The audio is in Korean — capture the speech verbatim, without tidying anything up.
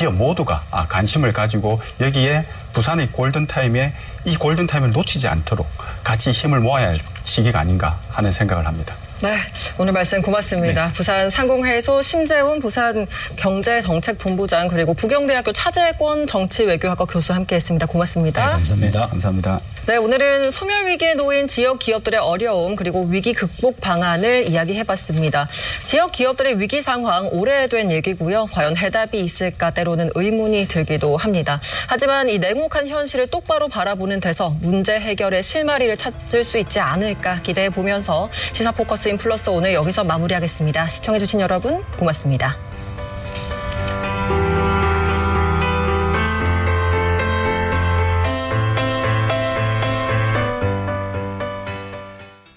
기업 모두가 관심을 가지고 여기에 부산의 골든타임에 이 골든타임을 놓치지 않도록 같이 힘을 모아야 할 시기가 아닌가 하는 생각을 합니다. 네, 오늘 말씀 고맙습니다. 네. 부산 상공회의소 심재훈 부산 경제정책본부장 그리고 부경대학교 차재권 정치외교학과 교수 함께했습니다. 고맙습니다. 네, 감사합니다. 감사합니다. 네, 오늘은 소멸위기에 놓인 지역 기업들의 어려움 그리고 위기 극복 방안을 이야기해봤습니다. 지역 기업들의 위기 상황 오래된 얘기고요. 과연 해답이 있을까 때로는 의문이 들기도 합니다. 하지만 이 냉혹한 현실을 똑바로 바라보는 데서 문제 해결의 실마리를 찾을 수 있지 않을까 기대해보면서 시사포커스 인 플러스 오늘 여기서 마무리하겠습니다. 시청해주신 여러분 고맙습니다.